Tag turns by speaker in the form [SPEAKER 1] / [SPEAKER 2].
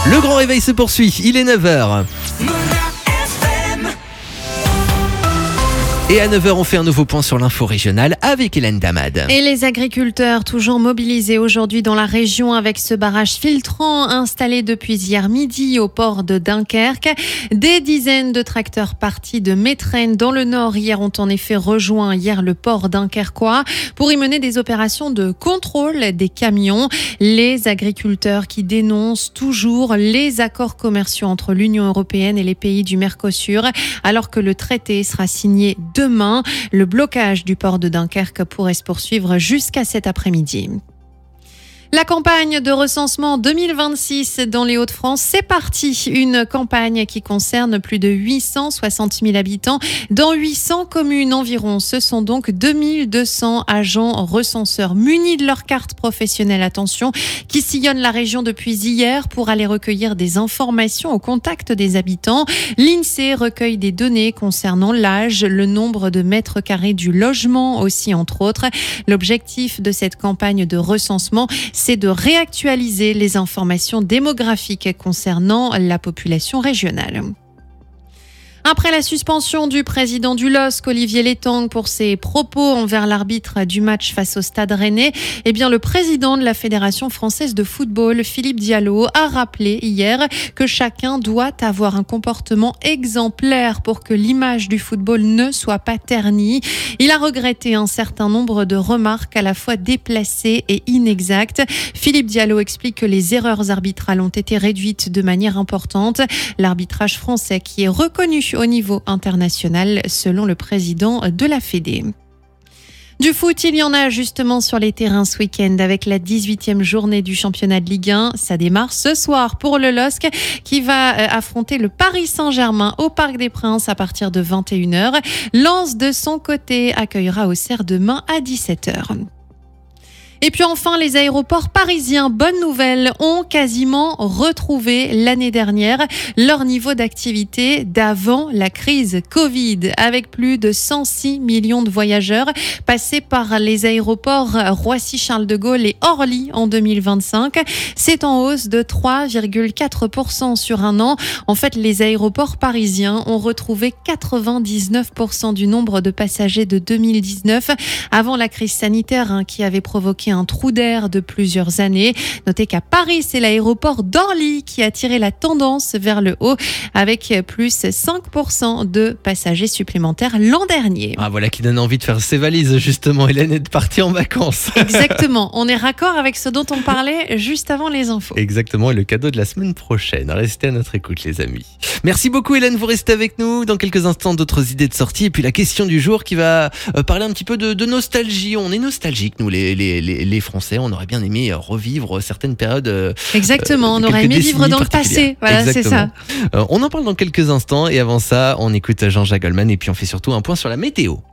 [SPEAKER 1] Le grand réveil se poursuit, il est 9h. Et à 9h, on fait un nouveau point sur l'info régionale avec Hélène Damad.
[SPEAKER 2] Et les agriculteurs toujours mobilisés aujourd'hui dans la région avec ce barrage filtrant installé depuis hier midi au port de Dunkerque. Des dizaines de tracteurs partis de Métrenne dans le nord hier ont en effet rejoint hier le port dunkerquois pour y mener des opérations de contrôle des camions. Les agriculteurs qui dénoncent toujours les accords commerciaux entre l'Union européenne et les pays du Mercosur alors que le traité sera signé demain. Le blocage du port de Dunkerque pourrait se poursuivre jusqu'à cet après-midi. La campagne de recensement 2026 dans les Hauts-de-France, c'est parti. Une campagne qui concerne plus de 860 000 habitants dans 800 communes environ. Ce sont donc 2200 agents recenseurs munis de leur carte professionnelle, attention, qui sillonnent la région depuis hier pour aller recueillir des informations au contact des habitants. L'INSEE recueille des données concernant l'âge, le nombre de mètres carrés du logement aussi, entre autres. L'objectif de cette campagne de recensement, c'est de réactualiser les informations démographiques concernant la population régionale. Après la suspension du président du LOSC, Olivier Létang, pour ses propos envers l'arbitre du match face au Stade Rennais, le président de la Fédération française de football, Philippe Diallo, a rappelé hier que chacun doit avoir un comportement exemplaire pour que l'image du football ne soit pas ternie. Il a regretté un certain nombre de remarques à la fois déplacées et inexactes. Philippe Diallo explique que les erreurs arbitrales ont été réduites de manière importante. L'arbitrage français qui est reconnu au niveau international, selon le président de la Fédé. Du foot, il y en a justement sur les terrains ce week-end avec la 18e journée du championnat de Ligue 1. Ça démarre ce soir pour le LOSC qui va affronter le Paris Saint-Germain au Parc des Princes à partir de 21h. Lens, de son côté, accueillera Auxerre demain à 17h. Et puis enfin, les aéroports parisiens, bonne nouvelle, ont quasiment retrouvé l'année dernière leur niveau d'activité d'avant la crise Covid, avec plus de 106 millions de voyageurs passés par les aéroports Roissy-Charles de Gaulle et Orly en 2025. C'est en hausse de 3,4% sur un an. En fait, les aéroports parisiens ont retrouvé 99% du nombre de passagers de 2019, avant la crise sanitaire qui avait provoqué un trou d'air de plusieurs années. Notez qu'à Paris, c'est l'aéroport d'Orly qui a tiré la tendance vers le haut avec plus 5% de passagers supplémentaires l'an dernier.
[SPEAKER 1] Ah voilà qui donne envie de faire ses valises justement, Hélène, et de partir en vacances.
[SPEAKER 2] Exactement, on est raccord avec ce dont on parlait juste avant les infos.
[SPEAKER 1] Exactement, et le cadeau de la semaine prochaine. Restez à notre écoute les amis. Merci beaucoup Hélène, vous restez avec nous. Dans quelques instants, d'autres idées de sortie et puis la question du jour qui va parler un petit peu de nostalgie. On est nostalgiques nous les Français, on aurait bien aimé revivre certaines périodes.
[SPEAKER 2] Exactement, on aurait aimé vivre dans le passé. Voilà, exactement. C'est ça.
[SPEAKER 1] On en parle dans quelques instants et avant ça, on écoute Jean-Jacques Goldman et puis on fait surtout un point sur la météo.